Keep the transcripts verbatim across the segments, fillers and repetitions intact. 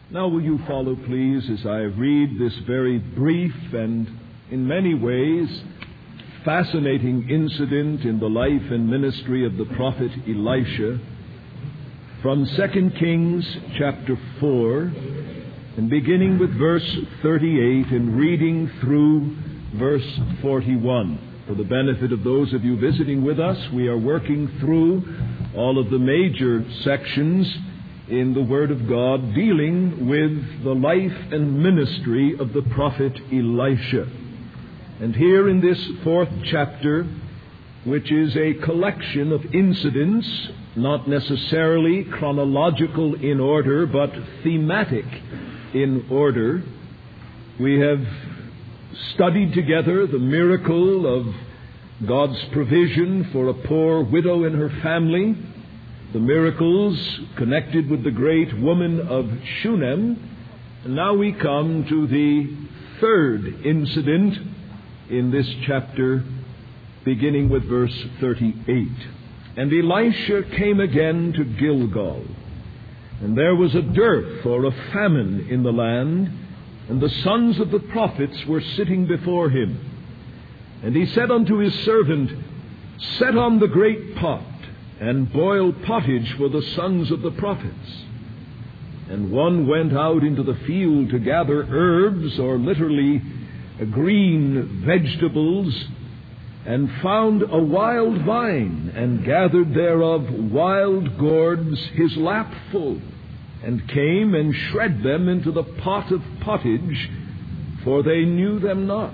Now will you follow, please, as I read this very brief and, in many ways, fascinating incident in the life and ministry of the prophet Elisha from Second Kings chapter four, and beginning with verse thirty-eight and reading through verse forty-one. For the benefit of those of you visiting with us, we are working through all of the major sections in the Word of God dealing with the life and ministry of the prophet Elisha. And here in this fourth chapter, which is a collection of incidents, not necessarily chronological in order, but thematic in order, we have studied together the miracle of God's provision for a poor widow and her family, the miracles connected with the great woman of Shunem, and now we come to the third incident in this chapter, beginning with verse thirty-eight. And Elisha came again to Gilgal, and there was a dearth or a famine in the land, and the sons of the prophets were sitting before him. And he said unto his servant, Set on the great pot, and boil pottage for the sons of the prophets. And one went out into the field to gather herbs, or literally green vegetables, and found a wild vine, and gathered thereof wild gourds his lap full, and came and shred them into the pot of pottage, for they knew them not.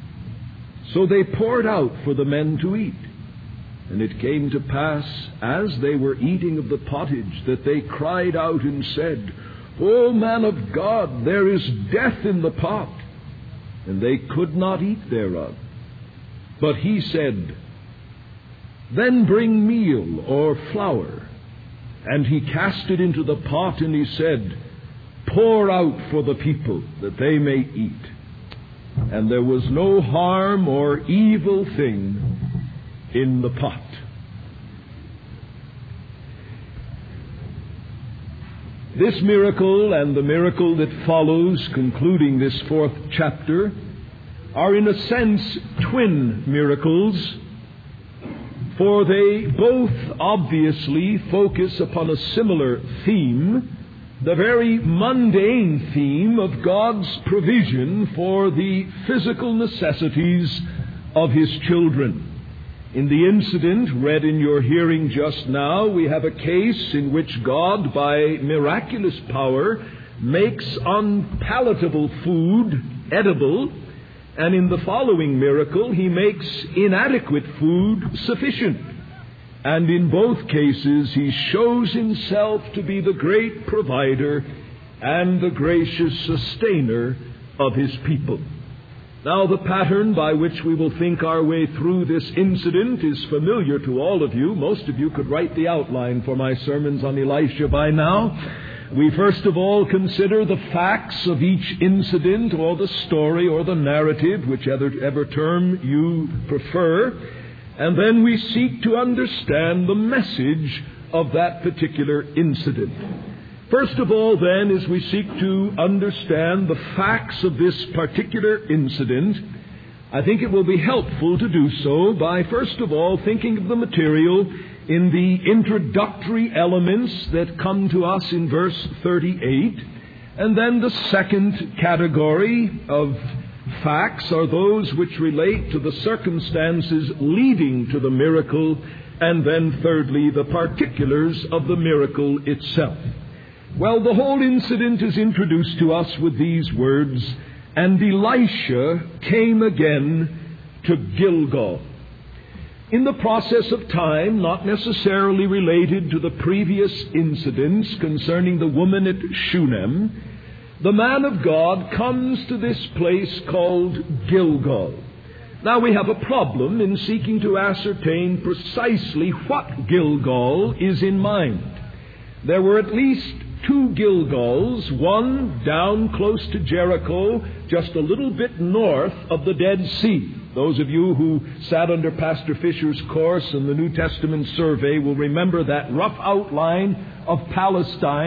So they poured out for the men to eat. And it came to pass, as they were eating of the pottage, that they cried out and said, O man of God, there is death in the pot. And they could not eat thereof. But he said, Then bring meal or flour. And he cast it into the pot, and he said, Pour out for the people, that they may eat. And there was no harm or evil thing in the pot. This miracle and the miracle that follows, concluding this fourth chapter, are in a sense twin miracles, for they both obviously focus upon a similar theme, the very mundane theme of God's provision for the physical necessities of His children. In the incident read in your hearing just now, we have a case in which God, by miraculous power, makes unpalatable food edible, and in the following miracle, He makes inadequate food sufficient. And in both cases, He shows Himself to be the great provider and the gracious sustainer of His people. Now, the pattern by which we will think our way through this incident is familiar to all of you. Most of you could write the outline for my sermons on Elisha by now. We first of all consider the facts of each incident, or the story, or the narrative, whichever ever term you prefer. And then we seek to understand the message of that particular incident. First of all, then, as we seek to understand the facts of this particular incident, I think it will be helpful to do so by, first of all, thinking of the material in the introductory elements that come to us in verse thirty-eight. And then the second category of facts are those which relate to the circumstances leading to the miracle, and then thirdly, the particulars of the miracle itself. Well, the whole incident is introduced to us with these words, And Elisha came again to Gilgal. In the process of time, not necessarily related to the previous incidents concerning the woman at Shunem, the man of God comes to this place called Gilgal. Now, we have a problem in seeking to ascertain precisely what Gilgal is in mind. There were at least two Gilgals, one down close to Jericho, just a little bit north of the Dead Sea. Those of you who sat under Pastor Fisher's course in the New Testament survey will remember that rough outline of Palestine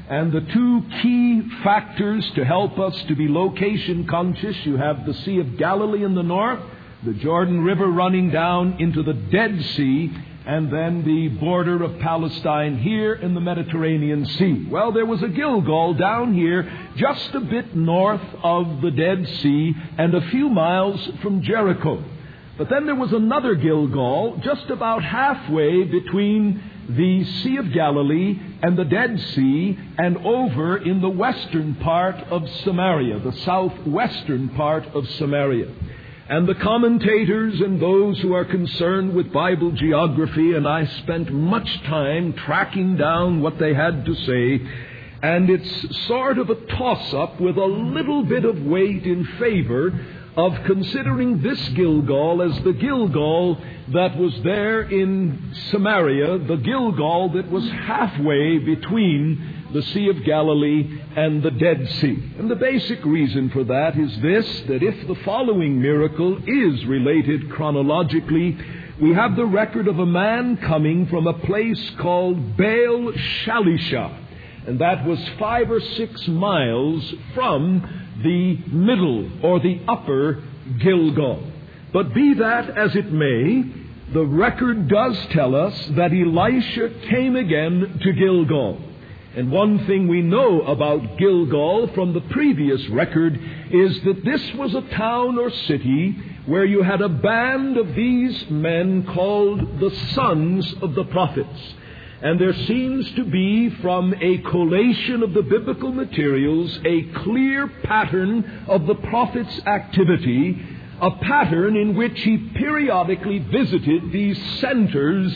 And the two key factors to help us to be location conscious, you have the Sea of Galilee in the north, the Jordan River running down into the Dead Sea, and then the border of Palestine here in the Mediterranean Sea. Well, there was a Gilgal down here just a bit north of the Dead Sea and a few miles from Jericho. But then there was another Gilgal just about halfway between the Sea of Galilee and the Dead Sea and over in the western part of Samaria, the southwestern part of Samaria. And the commentators and those who are concerned with Bible geography, and I spent much time tracking down what they had to say, and it's sort of a toss-up with a little bit of weight in favor of considering this Gilgal as the Gilgal that was there in Samaria, the Gilgal that was halfway between the Sea of Galilee and the Dead Sea. And the basic reason for that is this, that if the following miracle is related chronologically, we have the record of a man coming from a place called Baal Shalisha, and that was five or six miles from the middle or the upper Gilgal. But be that as it may, the record does tell us that Elisha came again to Gilgal. And one thing we know about Gilgal from the previous record is that this was a town or city where you had a band of these men called the sons of the prophets. And there seems to be, from a collation of the biblical materials, a clear pattern of the prophet's activity, a pattern in which he periodically visited these centers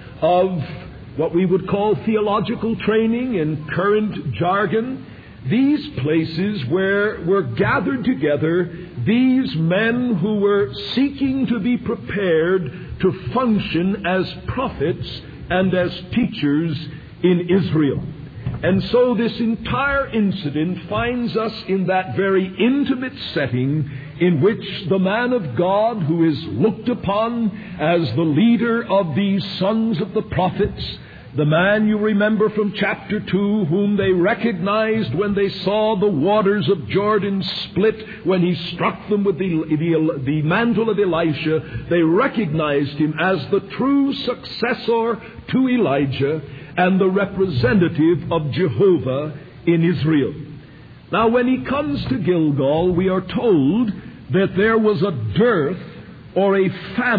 of what we would call theological training in current jargon, these places where were gathered together these men who were seeking to be prepared to function as prophets and as teachers in Israel. And so this entire incident finds us in that very intimate setting in which the man of God, who is looked upon as the leader of these sons of the prophets, the man you remember from chapter two, whom they recognized when they saw the waters of Jordan split, when he struck them with the, the, the mantle of Elisha, they recognized him as the true successor to Elijah and the representative of Jehovah in Israel. Now, when he comes to Gilgal, we are told that there was a dearth or a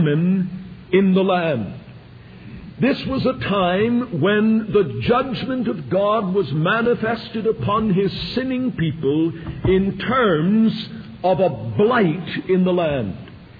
famine in the land. This was a time when the judgment of God was manifested upon His sinning people in terms of a blight in the land.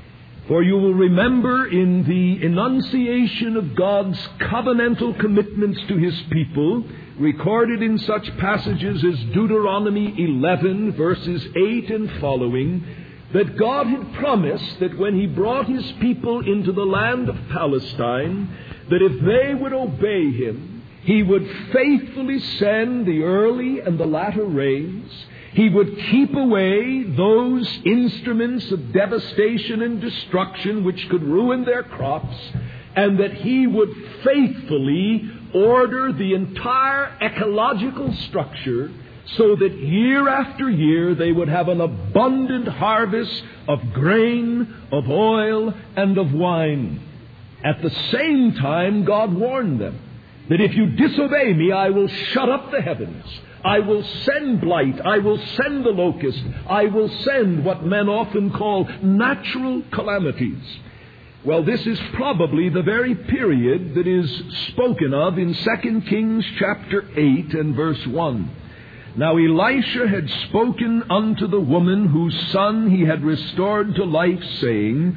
For you will remember in the enunciation of God's covenantal commitments to His people, recorded in such passages as Deuteronomy eleven, verses eight and following, that God had promised that when He brought His people into the land of Palestine, that if they would obey Him, He would faithfully send the early and the latter rains. He would keep away those instruments of devastation and destruction which could ruin their crops, and that He would faithfully order the entire ecological structure so that year after year they would have an abundant harvest of grain, of oil, and of wine. At the same time, God warned them that if you disobey me, I will shut up the heavens. I will send blight. I will send the locust. I will send what men often call natural calamities. Well, this is probably the very period that is spoken of in Second Kings chapter eight and verse one. Now Elisha had spoken unto the woman whose son he had restored to life, saying,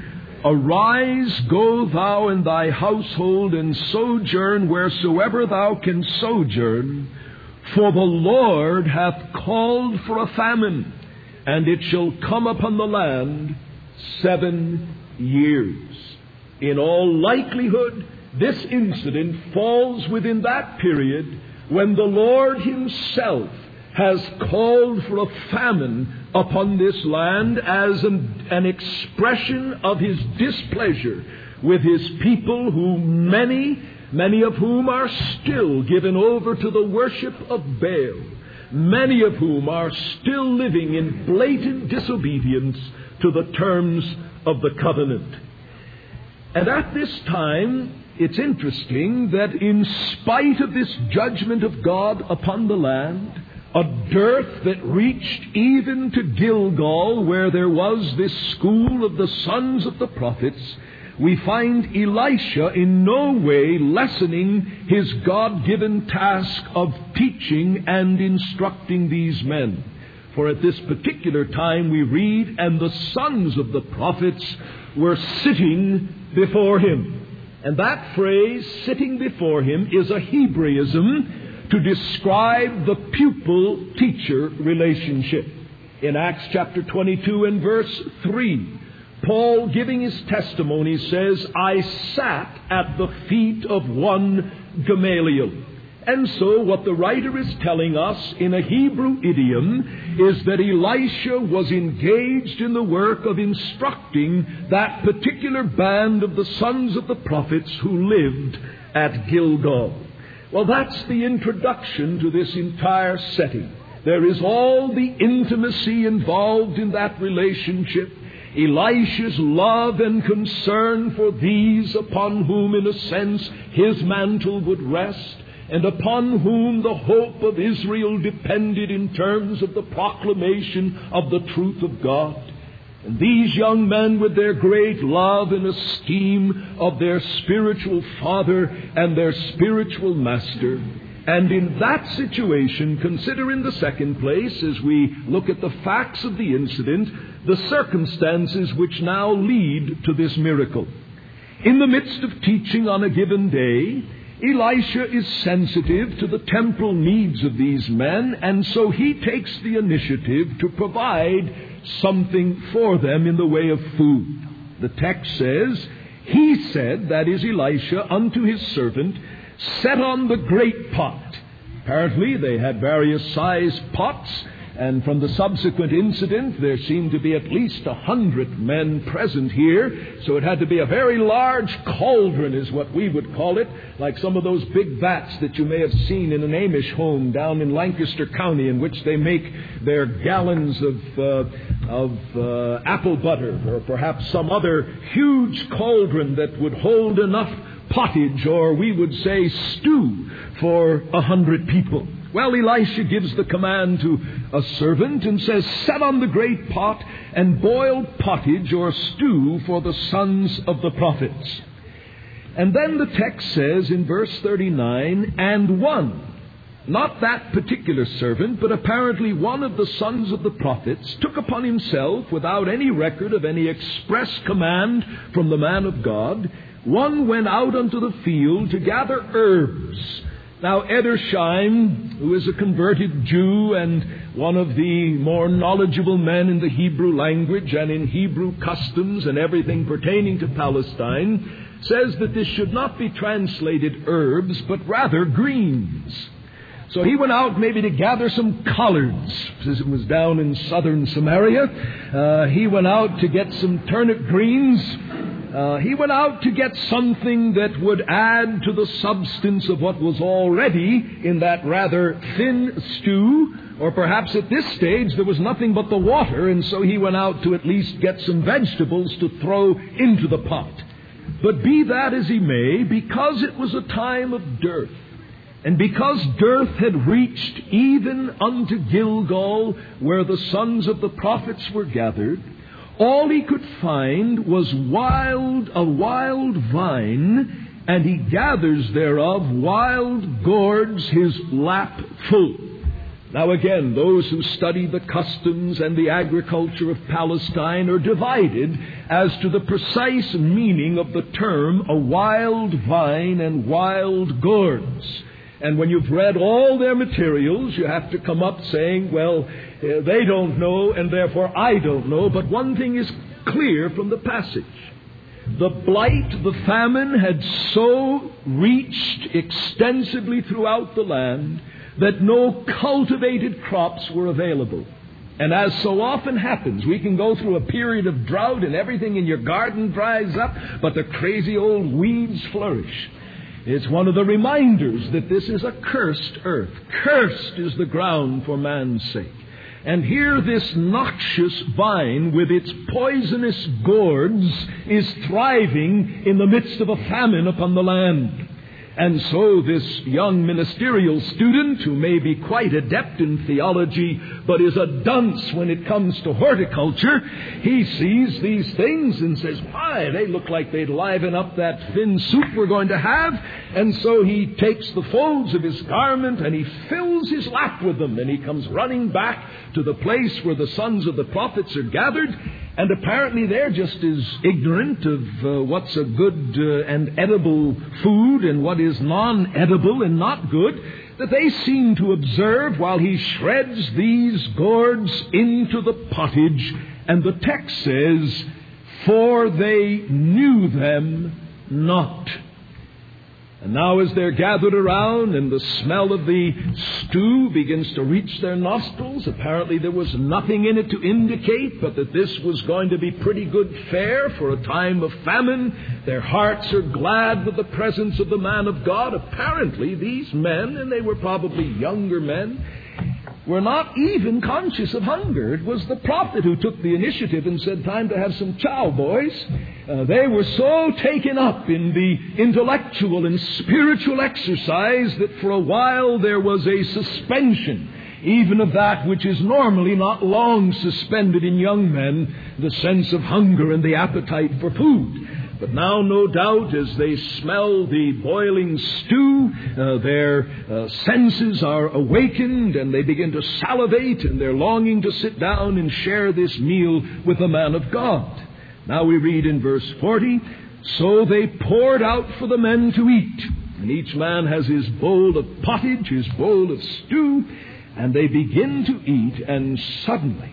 Arise, go thou and thy household, and sojourn wheresoever thou canst sojourn, for the Lord hath called for a famine, and it shall come upon the land seven years. In all likelihood, this incident falls within that period when the Lord Himself has called for a famine upon this land as an, an expression of His displeasure with His people, who many many of whom are still given over to the worship of Baal, many of whom are still living in blatant disobedience to the terms of the covenant. And at this time, it's interesting that in spite of this judgment of God upon the land, a dearth that reached even to Gilgal, where there was this school of the sons of the prophets, we find Elisha in no way lessening his God-given task of teaching and instructing these men. For at this particular time we read, and the sons of the prophets were sitting before him. And that phrase, sitting before him, is a Hebraism to describe the pupil-teacher relationship. In Acts chapter twenty-two and verse three, Paul, giving his testimony, says, I sat at the feet of one Gamaliel. And so what the writer is telling us in a Hebrew idiom is that Elisha was engaged in the work of instructing that particular band of the sons of the prophets who lived at Gilgal. Well, that's the introduction to this entire setting. There is all the intimacy involved in that relationship. Elisha's love and concern for these upon whom, in a sense, his mantle would rest, and upon whom the hope of Israel depended in terms of the proclamation of the truth of God. And these young men, with their great love and esteem of their spiritual father and their spiritual master, and in that situation, consider in the second place, as we look at the facts of the incident, the circumstances which now lead to this miracle. In the midst of teaching on a given day, Elisha is sensitive to the temporal needs of these men, and so he takes the initiative to provide something for them in the way of food. The text says, he said, that is Elisha, unto his servant, set on the great pot. Apparently they had various sized pots, and from the subsequent incident, there seemed to be at least a hundred men present here. So it had to be a very large cauldron, is what we would call it, like some of those big vats that you may have seen in an Amish home down in Lancaster County, in which they make their gallons of uh, of uh, apple butter, or perhaps some other huge cauldron that would hold enough pottage, or we would say stew, for a hundred people. Well, Elisha gives the command to a servant and says, set on the great pot and boil pottage or stew for the sons of the prophets. And then the text says in verse thirty-nine, and one, not that particular servant, but apparently one of the sons of the prophets, took upon himself, without any record of any express command from the man of God, one went out unto the field to gather herbs. Now, Edersheim, who is a converted Jew and one of the more knowledgeable men in the Hebrew language and in Hebrew customs and everything pertaining to Palestine, says that this should not be translated herbs, but rather greens. So he went out maybe to gather some collards, since it was down in southern Samaria. Uh, he went out to get some turnip greens. Uh, he went out to get something that would add to the substance of what was already in that rather thin stew, or perhaps at this stage there was nothing but the water, and so he went out to at least get some vegetables to throw into the pot. But be that as he may, because it was a time of dearth, and because dearth had reached even unto Gilgal, where the sons of the prophets were gathered, all he could find was wild, a wild vine, and he gathers thereof wild gourds his lap full. Now again, those who study the customs and the agriculture of Palestine are divided as to the precise meaning of the term a wild vine and wild gourds. And when you've read all their materials, you have to come up saying, well, uh, they don't know, and therefore I don't know. But one thing is clear from the passage. The blight, the famine had so reached extensively throughout the land that no cultivated crops were available. And as so often happens, we can go through a period of drought and everything in your garden dries up, but the crazy old weeds flourish. It's one of the reminders that this is a cursed earth. Cursed is the ground for man's sake. And here this noxious vine with its poisonous gourds is thriving in the midst of a famine upon the land. And so this young ministerial student, who may be quite adept in theology, but is a dunce when it comes to horticulture, he sees these things and says, "Why, they look like they'd liven up that thin soup we're going to have." And so he takes the folds of his garment and he fills his lap with them. And he comes running back to the place where the sons of the prophets are gathered. And apparently they're just as ignorant of uh, what's a good uh, and edible food and what is non-edible and not good, that they seem to observe while he shreds these gourds into the pottage. And the text says, "For they knew them not." And now as they're gathered around and the smell of the stew begins to reach their nostrils, apparently there was nothing in it to indicate but that this was going to be pretty good fare for a time of famine. Their hearts are glad with the presence of the man of God. Apparently these men, and they were probably younger men, were not even conscious of hunger. It was the prophet who took the initiative and said, "Time to have some chow, boys." Uh, they were so taken up in the intellectual and spiritual exercise that for a while there was a suspension, even of that which is normally not long suspended in young men, the sense of hunger and the appetite for food. But now, no doubt, as they smell the boiling stew, uh, their uh, senses are awakened and they begin to salivate, and they're longing to sit down and share this meal with the man of God. Now we read in verse forty, "So they poured out for the men to eat, and each man has his bowl of pottage, his bowl of stew, and they begin to eat, and suddenly,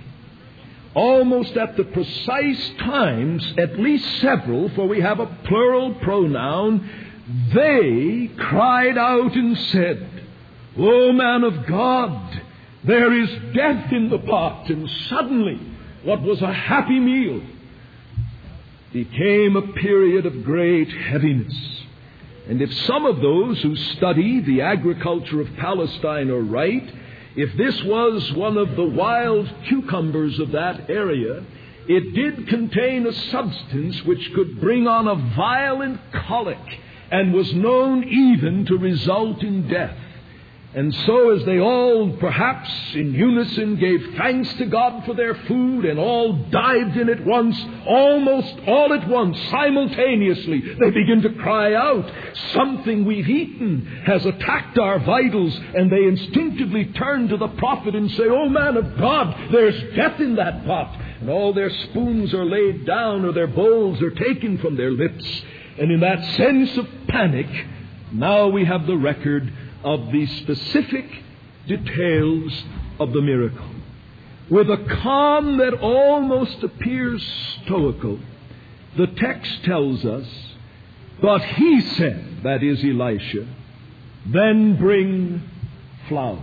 almost at the precise times, at least several, for we have a plural pronoun, they cried out and said, 'O man of God, there is death in the pot.' And suddenly, what was a happy meal became a period of great heaviness. And if some of those who study the agriculture of Palestine are right, if this was one of the wild cucumbers of that area, it did contain a substance which could bring on a violent colic and was known even to result in death. And so as they all, perhaps in unison, gave thanks to God for their food and all dived in at once, almost all at once, simultaneously, they begin to cry out, "Something we've eaten has attacked our vitals." And they instinctively turn to the prophet and say, "Oh man of God, there's death in that pot." And all their spoons are laid down or their bowls are taken from their lips. And in that sense of panic, now we have the record of the specific details of the miracle. With a calm that almost appears stoical, the text tells us, "But he said," that is Elisha, "then bring flour."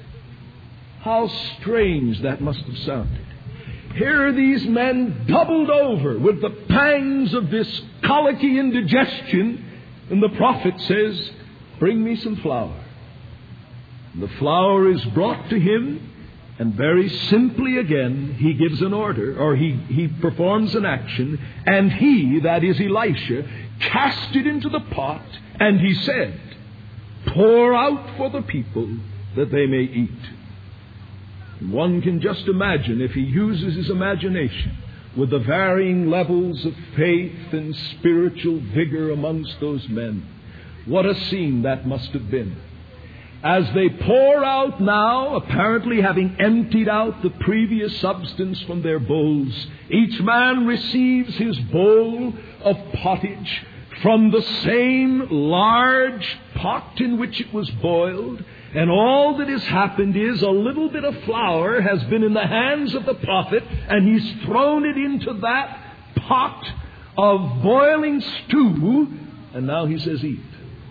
How strange that must have sounded. Here are these men doubled over with the pangs of this colicky indigestion, and the prophet says, "Bring me some flour." The flour is brought to him, and very simply again, he gives an order, or he, he performs an action, and he, that is Elisha, cast it into the pot, and he said, "Pour out for the people that they may eat." And one can just imagine, if he uses his imagination, with the varying levels of faith and spiritual vigor amongst those men, what a scene that must have been. As they pour out now, apparently having emptied out the previous substance from their bowls, each man receives his bowl of pottage from the same large pot in which it was boiled. And all that has happened is a little bit of flour has been in the hands of the prophet, and he's thrown it into that pot of boiling stew, and now he says, "Eat."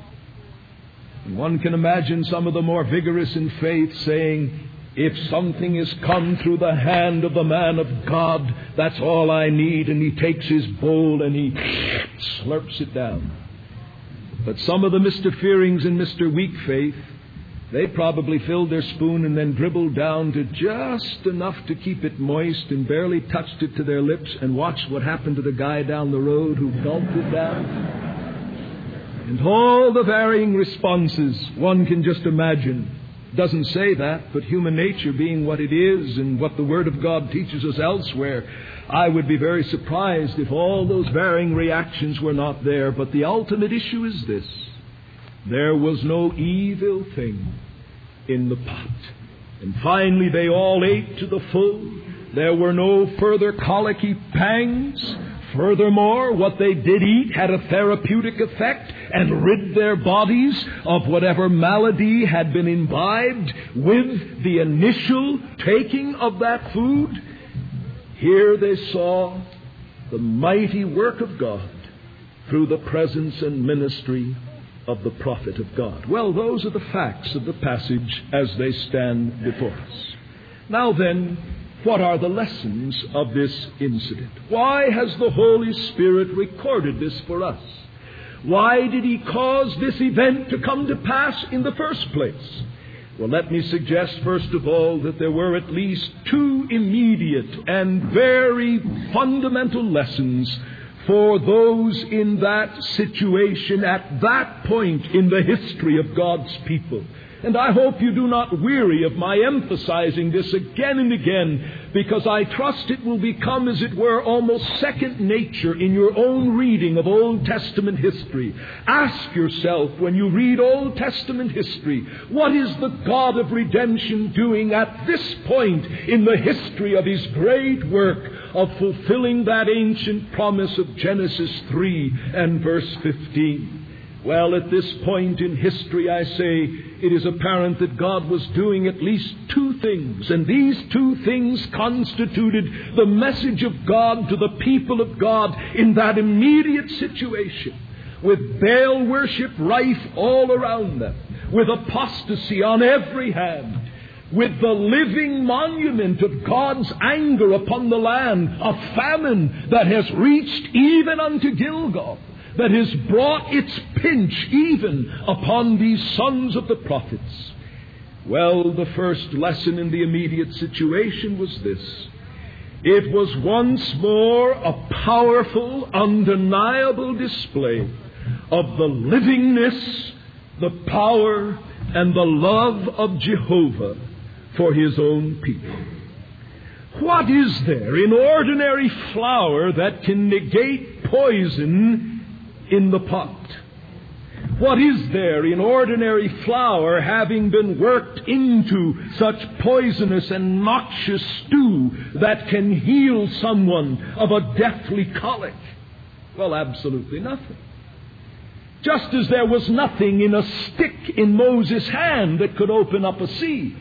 One can imagine some of the more vigorous in faith saying, "If something has come through the hand of the man of God, that's all I need." And he takes his bowl and he slurps it down. But some of the Mister Fearings and Mister Weakfaith, they probably filled their spoon and then dribbled down to just enough to keep it moist and barely touched it to their lips and watched what happened to the guy down the road who gulped it down. And all the varying responses one can just imagine. Doesn't say that, but human nature being what it is and what the Word of God teaches us elsewhere, I would be very surprised if all those varying reactions were not there. But the ultimate issue is this: there was no evil thing in the pot. And finally they all ate to the full. There were no further colicky pangs. Furthermore, what they did eat had a therapeutic effect and rid their bodies of whatever malady had been imbibed with the initial taking of that food. Here they saw the mighty work of God through the presence and ministry of the prophet of God. Well, those are the facts of the passage as they stand before us. Now then, what are the lessons of this incident? Why has the Holy Spirit recorded this for us? Why did He cause this event to come to pass in the first place? Well, let me suggest, first of all, that there were at least two immediate and very fundamental lessons for those in that situation at that point in the history of God's people. And I hope you do not weary of my emphasizing this again and again, because I trust it will become, as it were, almost second nature in your own reading of Old Testament history. Ask yourself, when you read Old Testament history, what is the God of redemption doing at this point in the history of His great work of fulfilling that ancient promise of Genesis three and verse fifteen? Well, at this point in history, I say, it is apparent that God was doing at least two things, and these two things constituted the message of God to the people of God in that immediate situation, with Baal worship rife all around them, with apostasy on every hand, with the living monument of God's anger upon the land, a famine that has reached even unto Gilgal, that has brought its pinch even upon these sons of the prophets. Well, the first lesson in the immediate situation was this: it was once more a powerful, undeniable display of the livingness, the power, and the love of Jehovah for His own people. What is there in ordinary flour that can negate poison in the pot? What is there in ordinary flour, having been worked into such poisonous and noxious stew, that can heal someone of a deathly colic? Well, absolutely nothing. Just as there was nothing in a stick in Moses' hand that could open up a sea.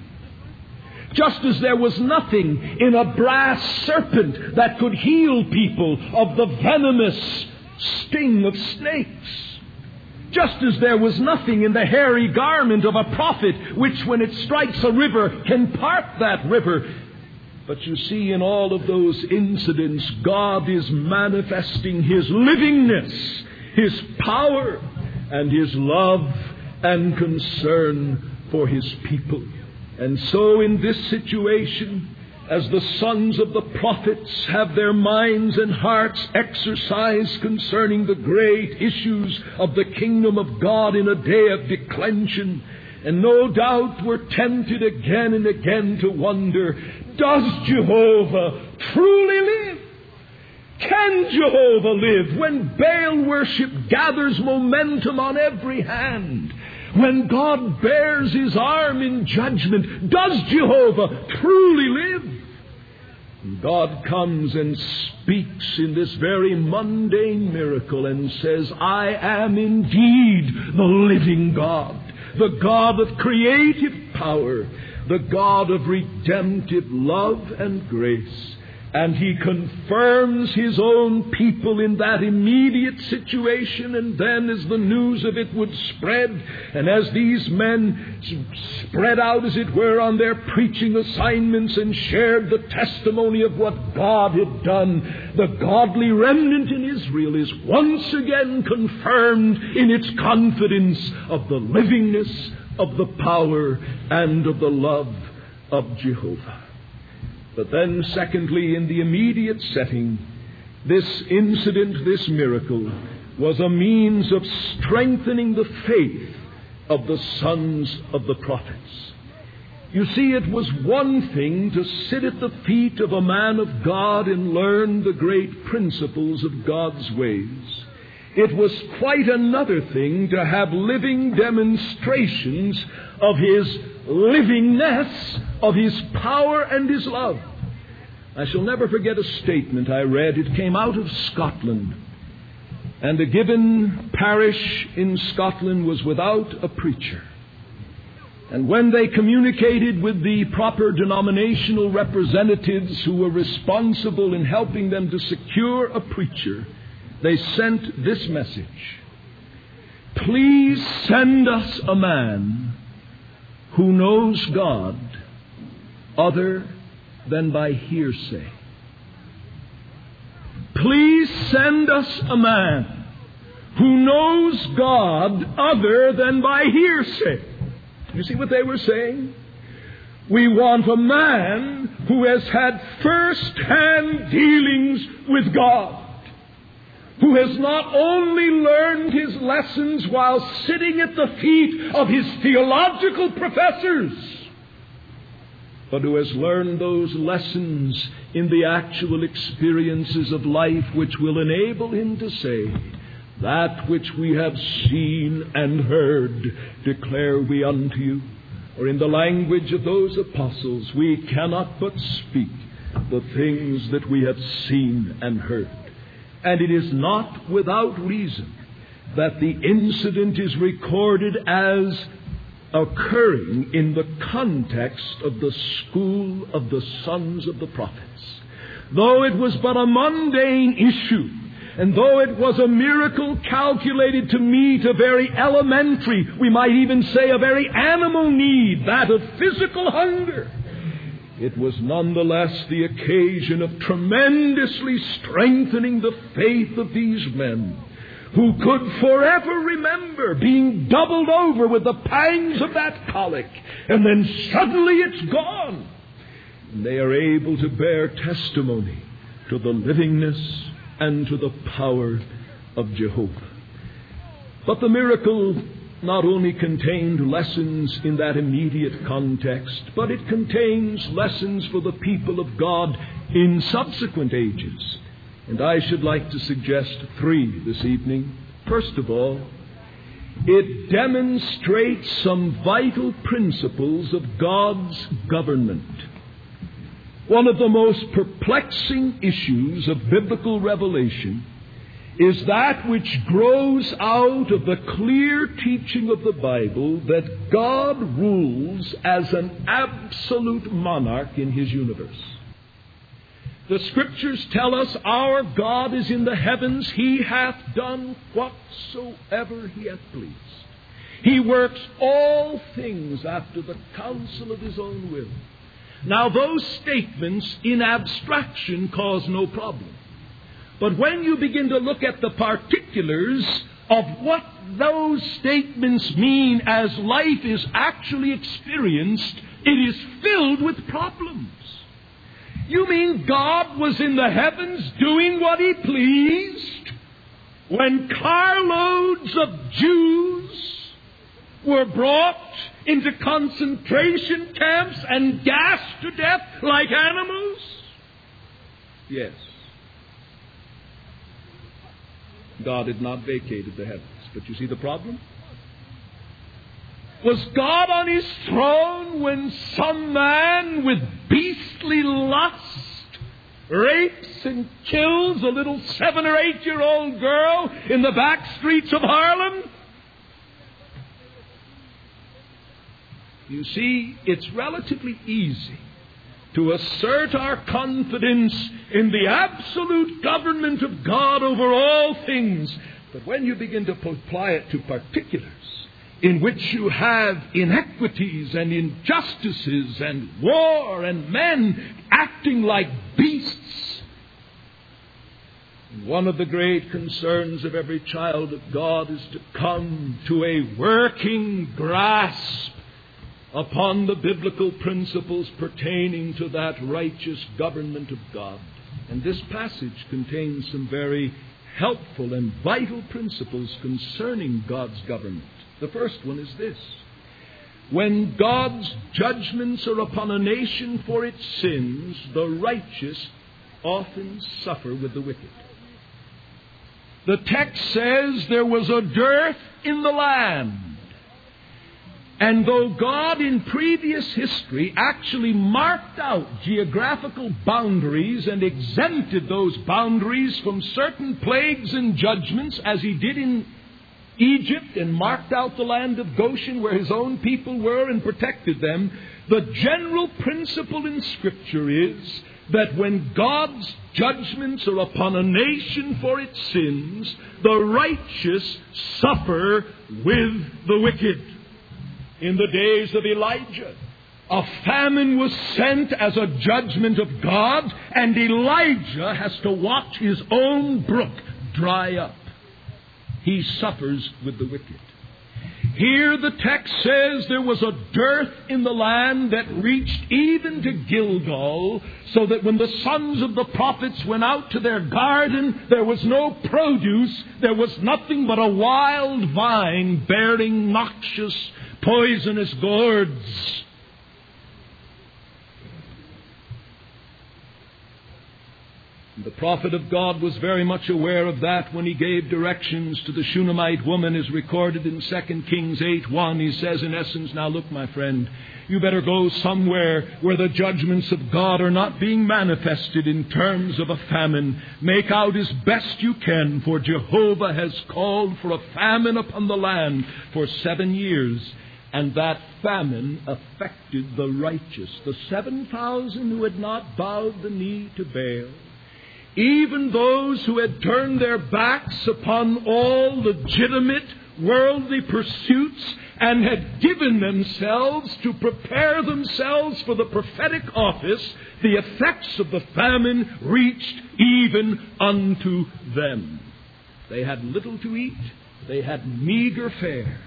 Just as there was nothing in a brass serpent that could heal people of the venomous sting of snakes. Just as there was nothing in the hairy garment of a prophet which, when it strikes a river, can part that river. But you see, in all of those incidents, God is manifesting His livingness, His power, and His love and concern for His people. And so in this situation, as the sons of the prophets have their minds and hearts exercised concerning the great issues of the kingdom of God in a day of declension, and no doubt were tempted again and again to wonder, does Jehovah truly live? Can Jehovah live when Baal worship gathers momentum on every hand? When God bears His arm in judgment, does Jehovah truly live? God comes and speaks in this very mundane miracle and says, I am indeed the living God, the God of creative power, the God of redemptive love and grace. And He confirms His own people in that immediate situation. And then as the news of it would spread, and as these men spread out, as it were, on their preaching assignments and shared the testimony of what God had done, the godly remnant in Israel is once again confirmed in its confidence of the livingness, of the power, and of the love of Jehovah. But then, secondly, in the immediate setting, this incident, this miracle, was a means of strengthening the faith of the sons of the prophets. You see, it was one thing to sit at the feet of a man of God and learn the great principles of God's ways. It was quite another thing to have living demonstrations of His livingness, of His power and His love. I shall never forget a statement I read. It came out of Scotland. And a given parish in Scotland was without a preacher. And when they communicated with the proper denominational representatives who were responsible in helping them to secure a preacher, they sent this message: please send us a man who knows God other than by hearsay. Please send us a man who knows God other than by hearsay. You see what they were saying? We want a man who has had first-hand dealings with God, who has not only learned his lessons while sitting at the feet of his theological professors, but who has learned those lessons in the actual experiences of life which will enable him to say, that which we have seen and heard declare we unto you. Or in the language of those apostles, we cannot but speak the things that we have seen and heard. And it is not without reason that the incident is recorded as occurring in the context of the school of the sons of the prophets. Though it was but a mundane issue, and though it was a miracle calculated to meet a very elementary, we might even say a very animal need, that of physical hunger, it was nonetheless the occasion of tremendously strengthening the faith of these men, who could forever remember being doubled over with the pangs of that colic, and then suddenly it's gone. And they are able to bear testimony to the livingness and to the power of Jehovah. But the miracle not only contained lessons in that immediate context, but it contains lessons for the people of God in subsequent ages. And I should like to suggest three this evening. First of all, it demonstrates some vital principles of God's government. One of the most perplexing issues of biblical revelation is that which grows out of the clear teaching of the Bible that God rules as an absolute monarch in His universe. The Scriptures tell us our God is in the heavens. He hath done whatsoever He hath pleased. He works all things after the counsel of His own will. Now, those statements in abstraction cause no problem. But when you begin to look at the particulars of what those statements mean as life is actually experienced, it is filled with problems. You mean God was in the heavens doing what He pleased when carloads of Jews were brought into concentration camps and gassed to death like animals? Yes. God had not vacated the heavens. But you see the problem? Was God on His throne when some man with beastly lust rapes and kills a little seven or eight year old girl in the back streets of Harlem? You see, it's relatively easy to assert our confidence in the absolute government of God over all things. But when you begin to apply it to particulars, in which you have inequities and injustices and war and men acting like beasts, one of the great concerns of every child of God is to come to a working grasp upon the biblical principles pertaining to that righteous government of God. And this passage contains some very helpful and vital principles concerning God's government. The first one is this: when God's judgments are upon a nation for its sins, the righteous often suffer with the wicked. The text says there was a dearth in the land. And though God in previous history actually marked out geographical boundaries and exempted those boundaries from certain plagues and judgments, as he did in Egypt and marked out the land of Goshen where his own people were and protected them, the general principle in Scripture is that when God's judgments are upon a nation for its sins, the righteous suffer with the wicked. In the days of Elijah, a famine was sent as a judgment of God, and Elijah has to watch his own brook dry up. He suffers with the wicked. Here the text says there was a dearth in the land that reached even to Gilgal, so that when the sons of the prophets went out to their garden, there was no produce, there was nothing but a wild vine bearing noxious, poisonous gourds. The prophet of God was very much aware of that when he gave directions to the Shunammite woman, as recorded in Second Kings eight one. He says, in essence, now look, my friend, you better go somewhere where the judgments of God are not being manifested in terms of a famine. Make out as best you can, for Jehovah has called for a famine upon the land for seven years. And that famine affected the righteous, the seven thousand who had not bowed the knee to Baal. Even those who had turned their backs upon all legitimate worldly pursuits and had given themselves to prepare themselves for the prophetic office, the effects of the famine reached even unto them. They had little to eat. They had meager fare.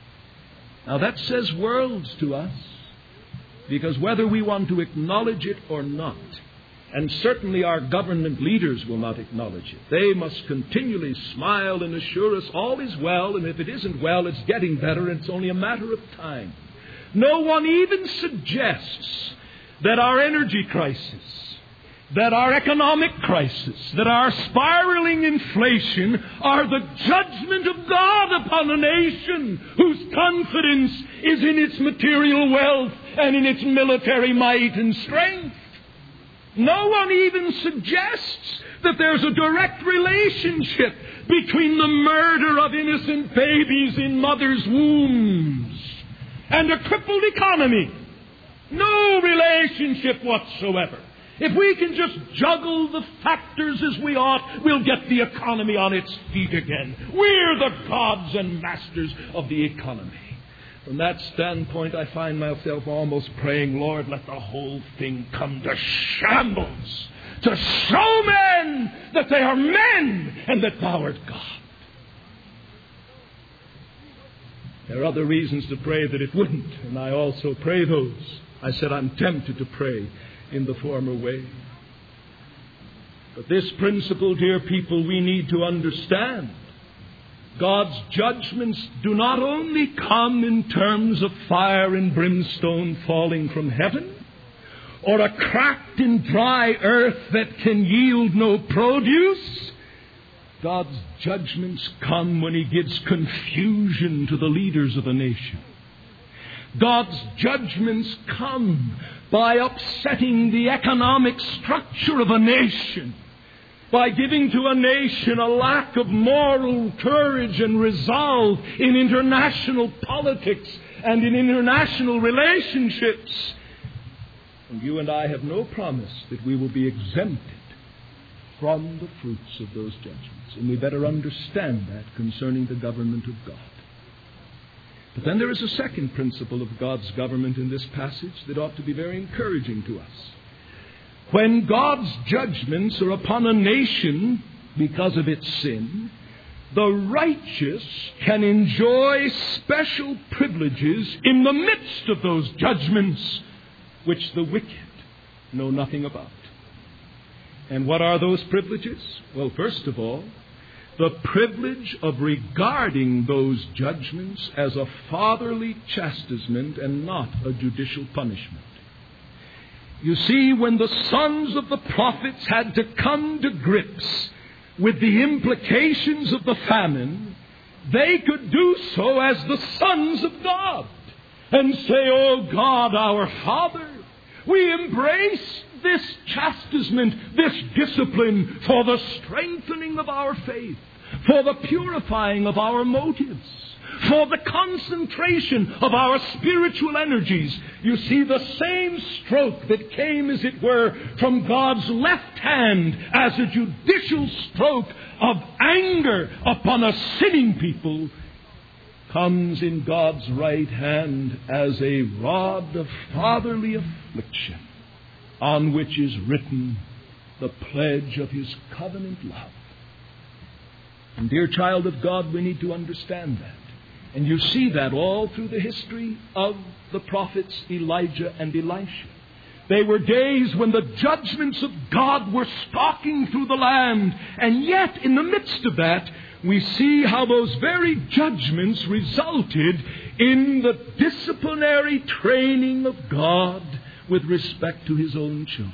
Now that says worlds to us, because whether we want to acknowledge it or not, and certainly our government leaders will not acknowledge it. They must continually smile and assure us all is well, and if it isn't well, it's getting better, and it's only a matter of time. No one even suggests that our energy crisis, that our economic crisis, that our spiraling inflation are the judgment of God upon a nation whose confidence is in its material wealth and in its military might and strength. No one even suggests that there's a direct relationship between the murder of innocent babies in mothers' wombs and a crippled economy. No relationship whatsoever. If we can just juggle the factors as we ought, we'll get the economy on its feet again. We're the gods and masters of the economy. From that standpoint, I find myself almost praying, Lord, let the whole thing come to shambles, to show men that they are men and that thou art God. There are other reasons to pray that it wouldn't, and I also pray those. I said I'm tempted to pray in the former way. But this principle, dear people, we need to understand. God's judgments do not only come in terms of fire and brimstone falling from heaven, or a cracked and dry earth that can yield no produce. God's judgments come when He gives confusion to the leaders of a nation. God's judgments come by upsetting the economic structure of a nation, by giving to a nation a lack of moral courage and resolve in international politics and in international relationships. And you and I have no promise that we will be exempted from the fruits of those judgments. And we better understand that concerning the government of God. But then there is a second principle of God's government in this passage that ought to be very encouraging to us. When God's judgments are upon a nation because of its sin, the righteous can enjoy special privileges in the midst of those judgments which the wicked know nothing about. And what are those privileges? Well, first of all, the privilege of regarding those judgments as a fatherly chastisement and not a judicial punishment. You see, when the sons of the prophets had to come to grips with the implications of the famine, they could do so as the sons of God and say, "Oh God, our Father, we embrace this chastisement, this discipline for the strengthening of our faith, for the purifying of our motives, for the concentration of our spiritual energies." You see, the same stroke that came, as it were, from God's left hand as a judicial stroke of anger upon a sinning people comes in God's right hand as a rod of fatherly affliction, on which is written the pledge of His covenant love. And dear child of God, we need to understand that. And you see that all through the history of the prophets Elijah and Elisha. They were days when the judgments of God were stalking through the land. And yet, in the midst of that, we see how those very judgments resulted in the disciplinary training of God with respect to His own children.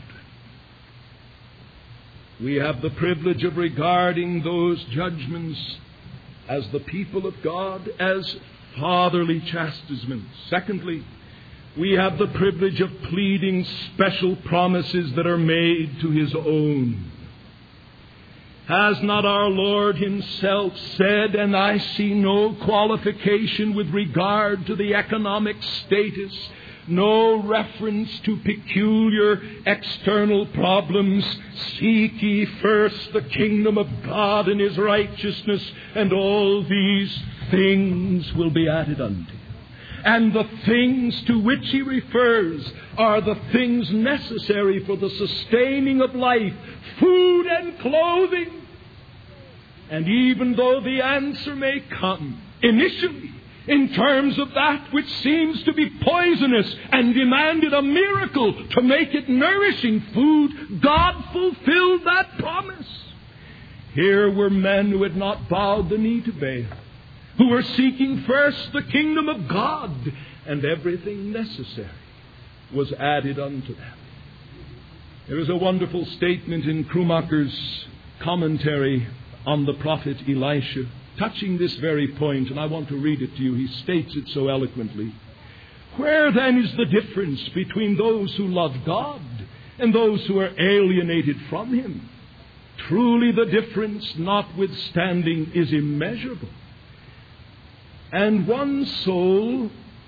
We have the privilege of regarding those judgments as the people of God as fatherly chastisements. Secondly, we have the privilege of pleading special promises that are made to His own. Has not our Lord Himself said, "And I see no qualification with regard to the economic status, no reference to peculiar external problems. Seek ye first the kingdom of God and His righteousness, and all these things will be added unto you." And the things to which He refers are the things necessary for the sustaining of life, food and clothing. And even though the answer may come initially in terms of that which seems to be poisonous and demanded a miracle to make it nourishing food, God fulfilled that promise. Here were men who had not bowed the knee to Baal, who were seeking first the kingdom of God, and everything necessary was added unto them. There is a wonderful statement in Krummacher's commentary on the prophet Elisha touching this very point, and I want to read it to you. He states it so eloquently. "Where then is the difference between those who love God and those who are alienated from Him? Truly the difference, notwithstanding, is immeasurable. And one soul,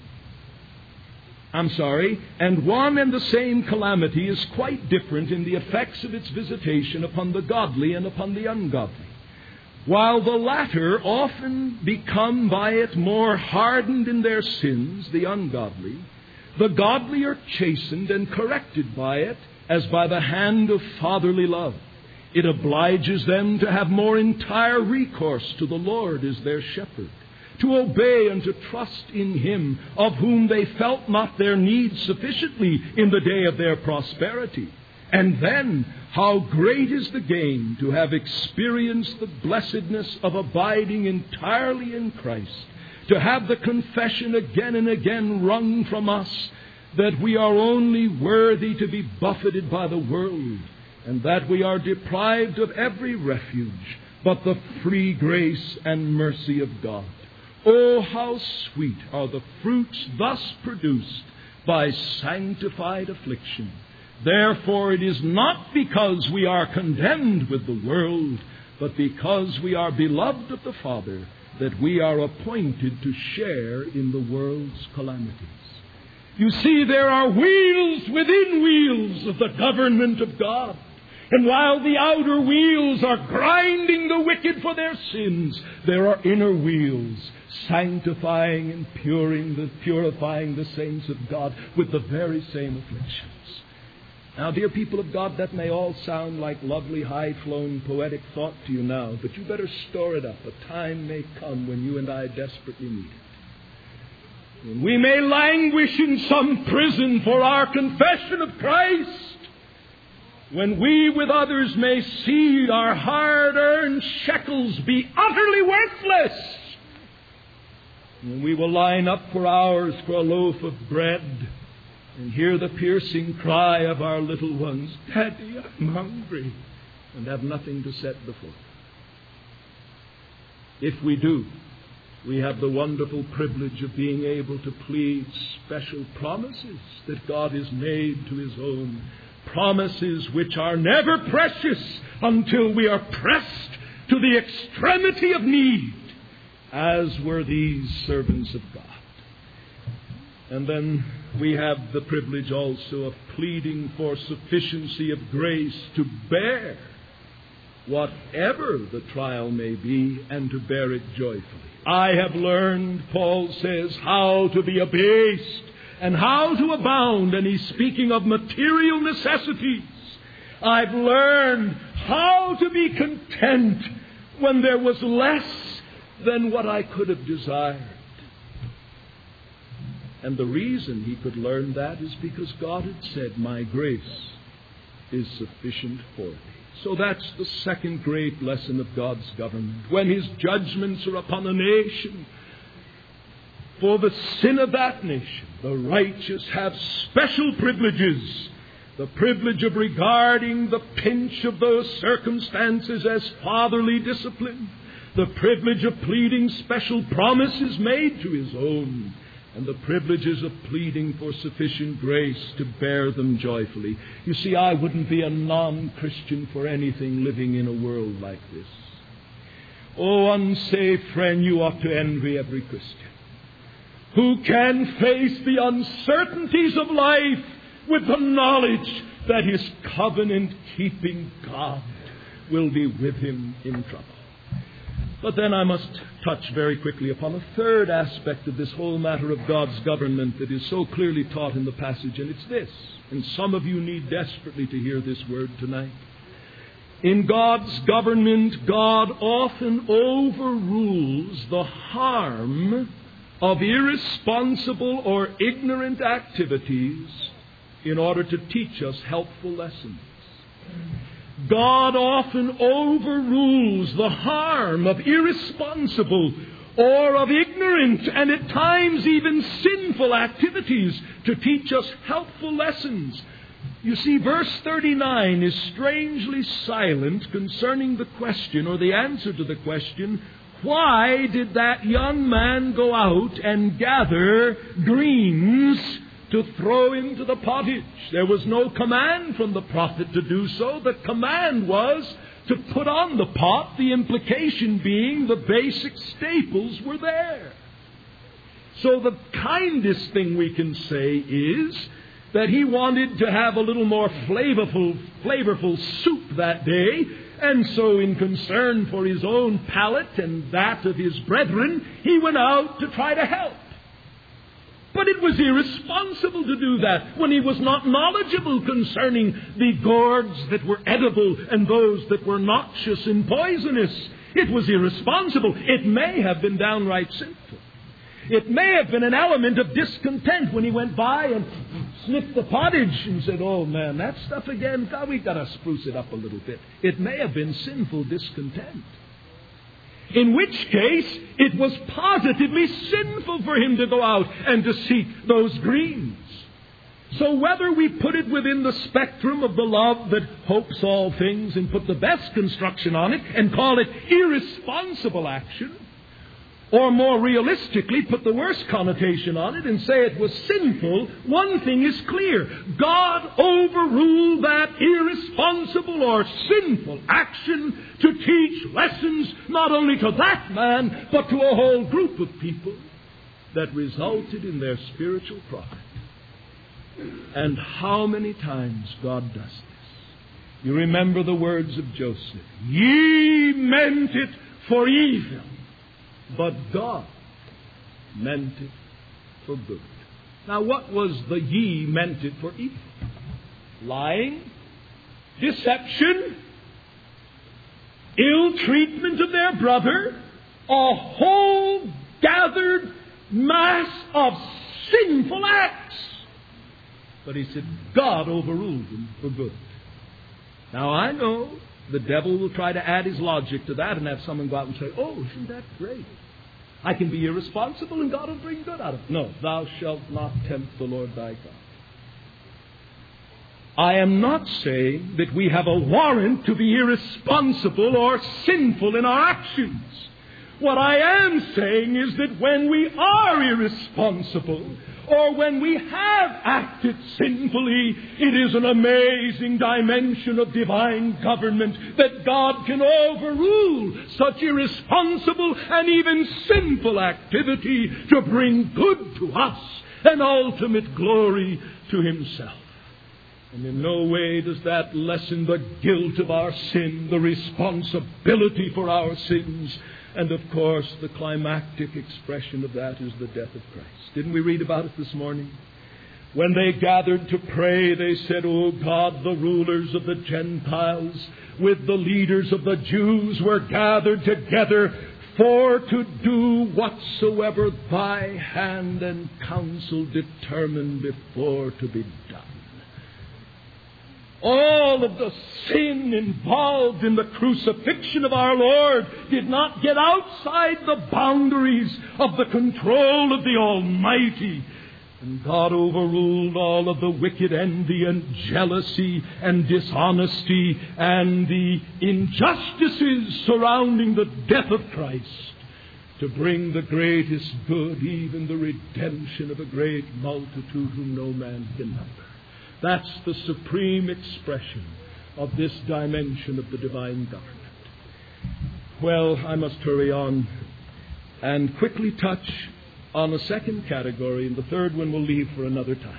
I'm sorry, and one and the same calamity is quite different in the effects of its visitation upon the godly and upon the ungodly. While the latter often become by it more hardened in their sins, the ungodly, the godly are chastened and corrected by it as by the hand of fatherly love. It obliges them to have more entire recourse to the Lord as their shepherd, to obey and to trust in Him, of whom they felt not their need sufficiently in the day of their prosperity. And then, how great is the gain to have experienced the blessedness of abiding entirely in Christ, to have the confession again and again wrung from us that we are only worthy to be buffeted by the world, and that we are deprived of every refuge but the free grace and mercy of God. Oh, how sweet are the fruits thus produced by sanctified affliction. Therefore, it is not because we are condemned with the world, but because we are beloved of the Father, that we are appointed to share in the world's calamities. You see, there are wheels within wheels of the government of God. And while the outer wheels are grinding the wicked for their sins, there are inner wheels sanctifying and puring the, purifying the saints of God with the very same afflictions. Now, dear people of God, that may all sound like lovely, high-flown, poetic thought to you now, but you better store it up. A time may come when you and I desperately need it. When we may languish in some prison for our confession of Christ, when we with others may see our hard-earned shekels be utterly worthless, when we will line up for hours for a loaf of bread and hear the piercing cry of our little ones, "Daddy, I'm hungry," and have nothing to set before them. If we do, we have the wonderful privilege of being able to plead special promises that God has made to His own, promises which are never precious until we are pressed to the extremity of need, as were these servants of God. And then we have the privilege also of pleading for sufficiency of grace to bear whatever the trial may be, and to bear it joyfully. I have learned, Paul says, how to be abased and how to abound. And he's speaking of material necessities. I've learned how to be content when there was less than what I could have desired. And the reason he could learn that is because God had said, "My grace is sufficient for thee." So that's the second great lesson of God's government. When His judgments are upon a nation, for the sin of that nation, the righteous have special privileges. The privilege of regarding the pinch of those circumstances as fatherly discipline. The privilege of pleading special promises made to His own. And the privileges of pleading for sufficient grace to bear them joyfully. You see, I wouldn't be a non-Christian for anything living in a world like this. Oh, unsaved friend, you ought to envy every Christian who can face the uncertainties of life with the knowledge that his covenant-keeping God will be with him in trouble. But then I must touch very quickly upon a third aspect of this whole matter of God's government that is so clearly taught in the passage, and it's this. And some of you need desperately to hear this word tonight. In God's government, God often overrules the harm of irresponsible or ignorant activities in order to teach us helpful lessons. God often overrules the harm of irresponsible or of ignorant and at times even sinful activities to teach us helpful lessons. You see, verse thirty-nine is strangely silent concerning the question or the answer to the question, why did that young man go out and gather greens to throw into the pottage? There was no command from the prophet to do so. The command was to put on the pot, the implication being the basic staples were there. So the kindest thing we can say is that he wanted to have a little more flavorful, flavorful soup that day, and so in concern for his own palate and that of his brethren, he went out to try to help. But it was irresponsible to do that when he was not knowledgeable concerning the gourds that were edible and those that were noxious and poisonous. It was irresponsible. It may have been downright sinful. It may have been an element of discontent when he went by and sniffed the pottage and said, "Oh man, that stuff again, God, we've got to spruce it up a little bit." It may have been sinful discontent. In which case, it was positively sinful for him to go out and to seek those greens. So whether we put it within the spectrum of the love that hopes all things and put the best construction on it and call it irresponsible action, or more realistically put the worst connotation on it and say it was sinful, one thing is clear. God overruled that irresponsible or sinful action to teach lessons not only to that man, but to a whole group of people that resulted in their spiritual profit. And how many times God does this. You remember the words of Joseph. Ye meant it for evil, but God meant it for good. Now, what was the ye meant it for evil? Lying, deception, ill treatment of their brother, a whole gathered mass of sinful acts. But he said God overruled them for good. Now, I know the devil will try to add his logic to that and have someone go out and say, oh, isn't that great? I can be irresponsible and God will bring good out of it. No, thou shalt not tempt the Lord thy God. I am not saying that we have a warrant to be irresponsible or sinful in our actions. What I am saying is that when we are irresponsible, or when we have acted sinfully, it is an amazing dimension of divine government that God can overrule such irresponsible and even sinful activity to bring good to us and ultimate glory to Himself. And in no way does that lessen the guilt of our sin, the responsibility for our sins. And of course, the climactic expression of that is the death of Christ. Didn't we read about it this morning? When they gathered to pray, they said, O God, the rulers of the Gentiles with the leaders of the Jews were gathered together for to do whatsoever thy hand and counsel determined before to be done. All of the sin involved in the crucifixion of our Lord did not get outside the boundaries of the control of the Almighty. And God overruled all of the wicked envy and jealousy and dishonesty and the injustices surrounding the death of Christ to bring the greatest good, even the redemption of a great multitude whom no man can number. That's the supreme expression of this dimension of the divine government. Well, I must hurry on and quickly touch on a second category, and the third one we'll leave for another time.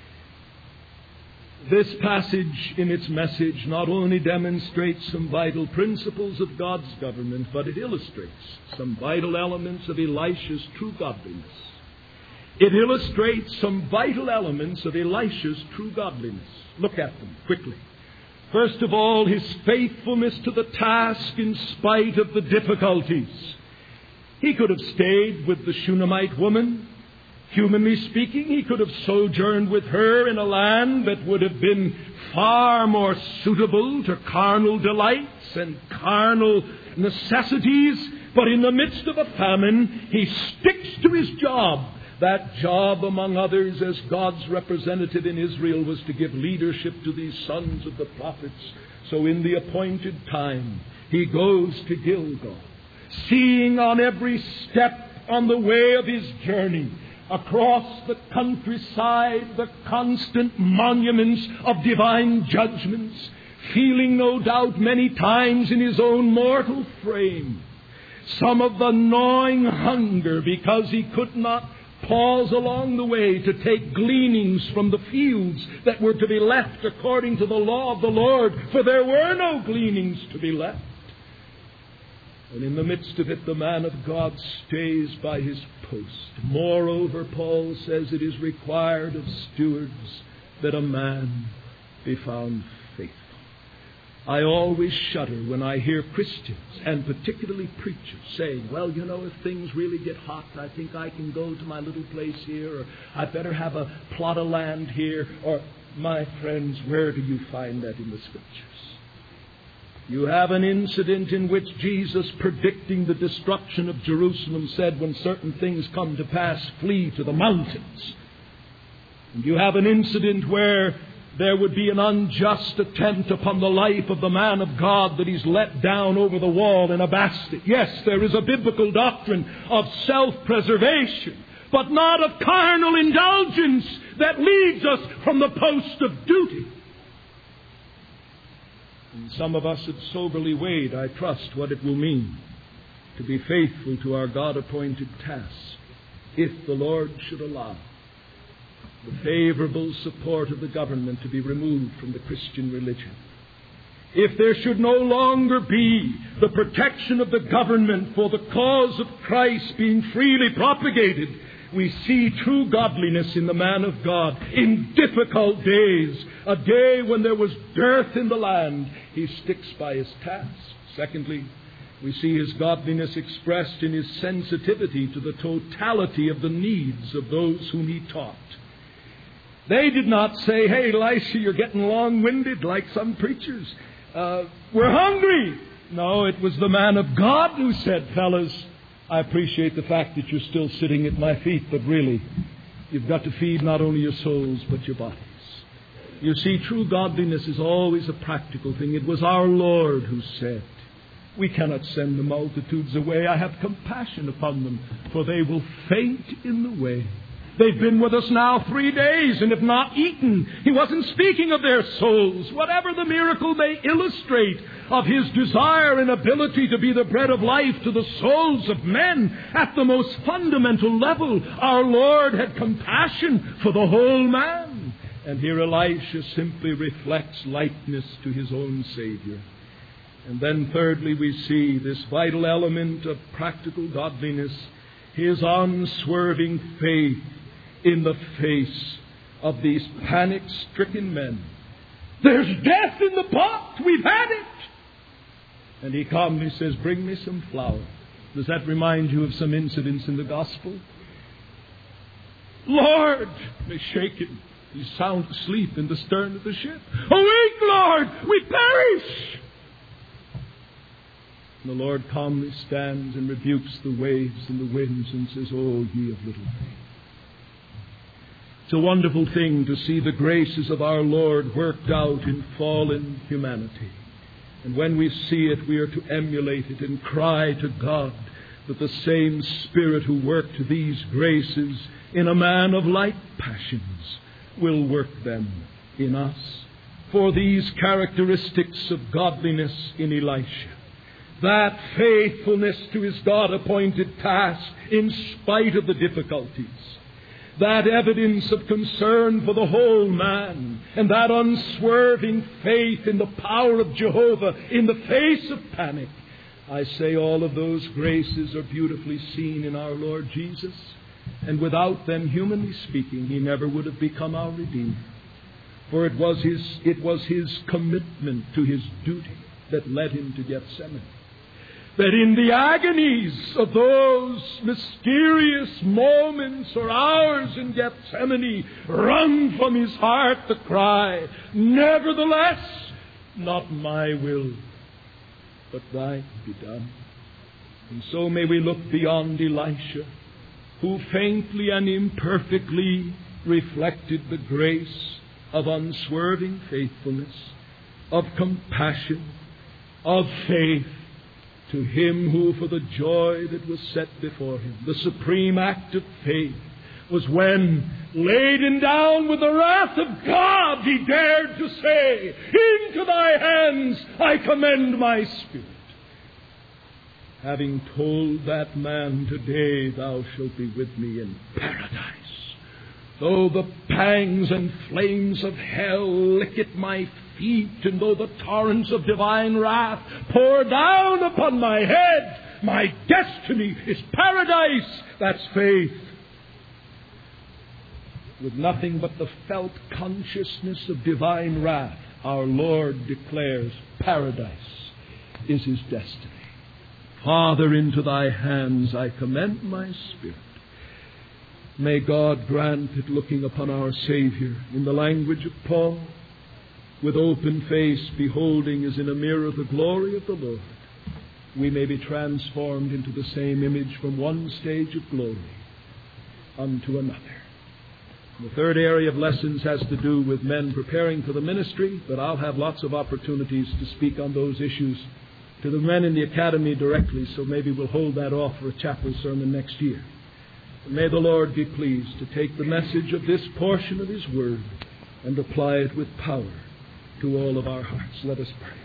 This passage in its message not only demonstrates some vital principles of God's government, but it illustrates some vital elements of Elisha's true godliness. It illustrates some vital elements of Elisha's true godliness. Look at them quickly. First of all, his faithfulness to the task in spite of the difficulties. He could have stayed with the Shunammite woman. Humanly speaking, he could have sojourned with her in a land that would have been far more suitable to carnal delights and carnal necessities. But in the midst of a famine, he sticks to his job. That job, among others, as God's representative in Israel, was to give leadership to these sons of the prophets. So in the appointed time, he goes to Gilgal, seeing on every step on the way of his journey, across the countryside, the constant monuments of divine judgments, feeling no doubt many times in his own mortal frame some of the gnawing hunger because he could not pause along the way to take gleanings from the fields that were to be left according to the law of the Lord, for there were no gleanings to be left. And in the midst of it, the man of God stays by his post. Moreover, Paul says it is required of stewards that a man be found faithful. I always shudder when I hear Christians, and particularly preachers, saying, well, you know, if things really get hot, I think I can go to my little place here, or I better have a plot of land here, or, my friends, where do you find that in the Scriptures? You have an incident in which Jesus, predicting the destruction of Jerusalem, said, when certain things come to pass, flee to the mountains. And you have an incident where there would be an unjust attempt upon the life of the man of God that he's let down over the wall in a basket. Yes, there is a biblical doctrine of self-preservation, but not of carnal indulgence that leads us from the post of duty. And some of us have soberly weighed, I trust, what it will mean to be faithful to our God-appointed task, if the Lord should allow. the favorable support of the government to be removed from the Christian religion. If there should no longer be the protection of the government for the cause of Christ being freely propagated, we see true godliness in the man of God. In difficult days, a day when there was dearth in the land, he sticks by his task. Secondly, we see his godliness expressed in his sensitivity to the totality of the needs of those whom he taught. They did not say, "Hey, Elisha, you're getting long-winded," like some preachers. Uh, we're hungry. No, it was the man of God who said, "Fellas, I appreciate the fact that you're still sitting at my feet, but really, you've got to feed not only your souls, but your bodies." You see, true godliness is always a practical thing. It was our Lord who said, "We cannot send the multitudes away. I have compassion upon them, for they will faint in the way." They've been with us now three days and have not eaten. He wasn't speaking of their souls. Whatever the miracle may illustrate of his desire and ability to be the bread of life to the souls of men, at the most fundamental level, our Lord had compassion for the whole man. And here Elisha simply reflects likeness to his own Savior. And then thirdly, we see this vital element of practical godliness, his unswerving faith in the face of these panic-stricken men. There's death in the pot. We've had it. And he calmly says, "Bring me some flour." Does that remind you of some incidents in the gospel? "Lord," they shake him. He's sound asleep in the stern of the ship. "Awake, Lord, we perish." And the Lord calmly stands and rebukes the waves and the winds and says, "Oh, ye of little faith." It's a wonderful thing to see the graces of our Lord worked out in fallen humanity. And when we see it, we are to emulate it and cry to God that the same Spirit who worked these graces in a man of like passions will work them in us. For these characteristics of godliness in Elisha, that faithfulness to his God-appointed task in spite of the difficulties, that evidence of concern for the whole man, and that unswerving faith in the power of Jehovah in the face of panic, I say all of those graces are beautifully seen in our Lord Jesus. And without them, humanly speaking, he never would have become our Redeemer. For it was his, it was his commitment to his duty that led him to Gethsemane. That in the agonies of those mysterious moments or hours in Gethsemane, wrung from his heart the cry, "Nevertheless, not my will, but thine be done." And so may we look beyond Elisha, who faintly and imperfectly reflected the grace of unswerving faithfulness, of compassion, of faith, to him who, for the joy that was set before him, the supreme act of faith, was when, laden down with the wrath of God, he dared to say, "Into thy hands I commend my spirit." Having told that man, "Today thou shalt be with me in paradise," though the pangs and flames of hell lick at my feet, and though the torrents of divine wrath pour down upon my head, my destiny is paradise. That's faith. With nothing but the felt consciousness of divine wrath, our Lord declares paradise is his destiny. "Father, into thy hands I commend my spirit." May God grant that, looking upon our Savior in the language of Paul, with open face, beholding as in a mirror the glory of the Lord, we may be transformed into the same image from one stage of glory unto another. The third area of lessons has to do with men preparing for the ministry, but I'll have lots of opportunities to speak on those issues to the men in the academy directly, so maybe we'll hold that off for a chapel sermon next year. And may the Lord be pleased to take the message of this portion of his word and apply it with power to all of our hearts. Let us pray.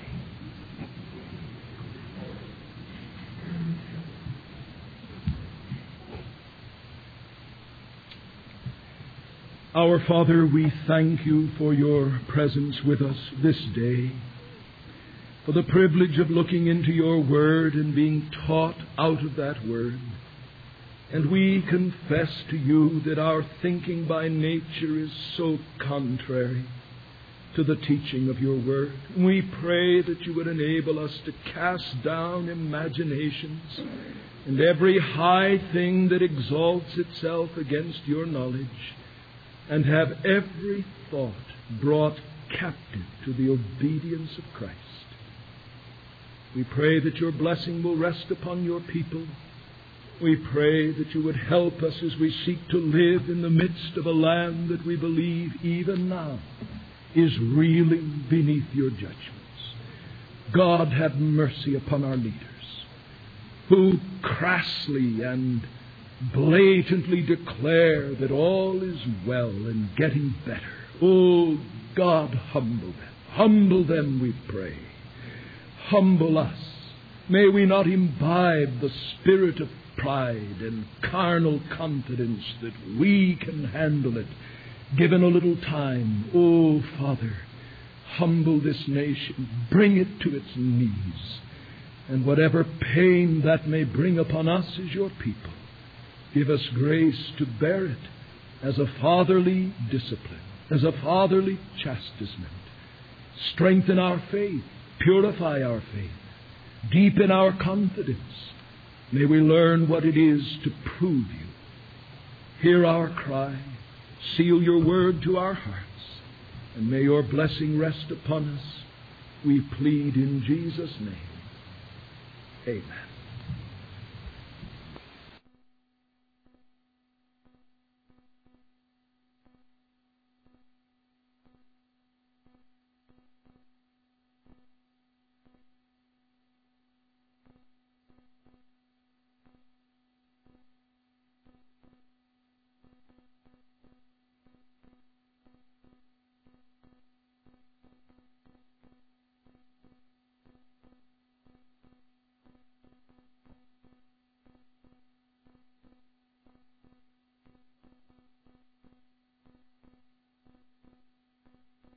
Our Father, we thank you for your presence with us this day, for the privilege of looking into your word and being taught out of that word. And we confess to you that our thinking by nature is so contrary to the teaching of your word. We pray that you would enable us to cast down imaginations and every high thing that exalts itself against your knowledge, and have every thought brought captive to the obedience of Christ. We pray that your blessing will rest upon your people. We pray that you would help us as we seek to live in the midst of a land that we believe even now is reeling beneath your judgments. God, have mercy upon our leaders who crassly and blatantly declare that all is well and getting better. Oh, God, humble them. Humble them, we pray. Humble us. May we not imbibe the spirit of pride and carnal confidence that we can handle it, given a little time. Oh, Father, humble this nation. Bring it to its knees. And whatever pain that may bring upon us as your people, give us grace to bear it as a fatherly discipline, as a fatherly chastisement. Strengthen our faith, purify our faith, deepen our confidence. May we learn what it is to prove you. Hear our cry, seal your word to our hearts, and may your blessing rest upon us. We plead in Jesus' name. Amen.